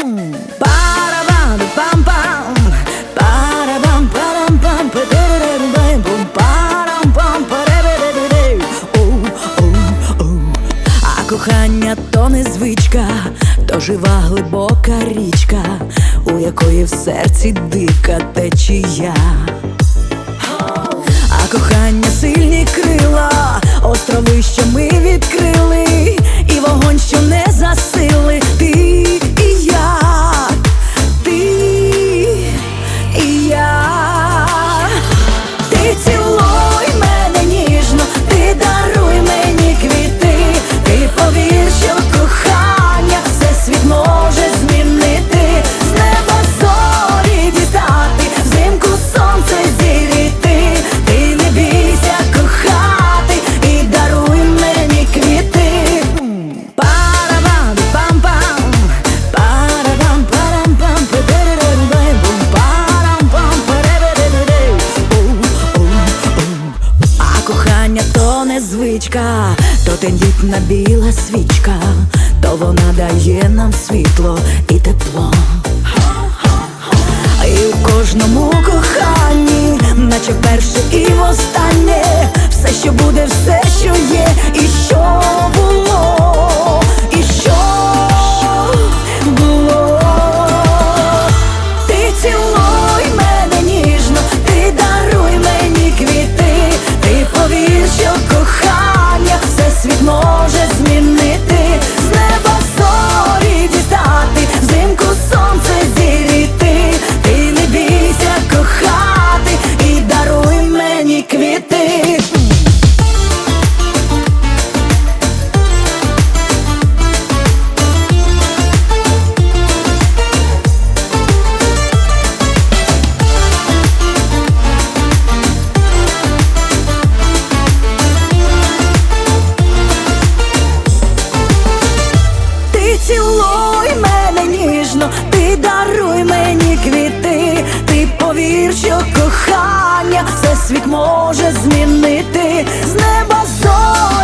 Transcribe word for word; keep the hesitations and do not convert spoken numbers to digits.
Парабам-пам-пам, парабам-парам-пам, парам-пам, паре-ре-ре-ре. Оу-оу-оу. А кохання то не звичка, то жива глибока річка, у якої в серці дика течія. А кохання сильні крила, острови, що ми відкрили, і вогонь, що не засили. Ти і я, ти і я. Ти цілуй мене ніжно, ти даруй мені квіти, ти повір, що кохання всесвіт може змінити. З неба зорі дістати, взимку сонце зіріти. Ти не бійся кохати і даруй мені квіти. Парабам-пам-пам, парабам-парам-пам, пе-пе-ре-ре-ре-бум, парам-пам, паре-ре-ре-ре. Оу-оу-оу. А кохання то не звичка, то тендітна біла свічка, то вона дає нам світло і тепло. І у кожному коханні, наче вперше і востаннє, все, що буде, все, що є, і що було, і що було. Ти цілуй мене ніжно, ти даруй мені квіти, ти повір, що кохання всесвіт може змінити. З неба зорі дістати, взимку сонце зіріти. Ти не бійся кохати і даруй мені квіти. Ти цілуй мене ніжно, ти даруй мені квіти, ти повір, що кохання всесвіт може змінити. З неба зорі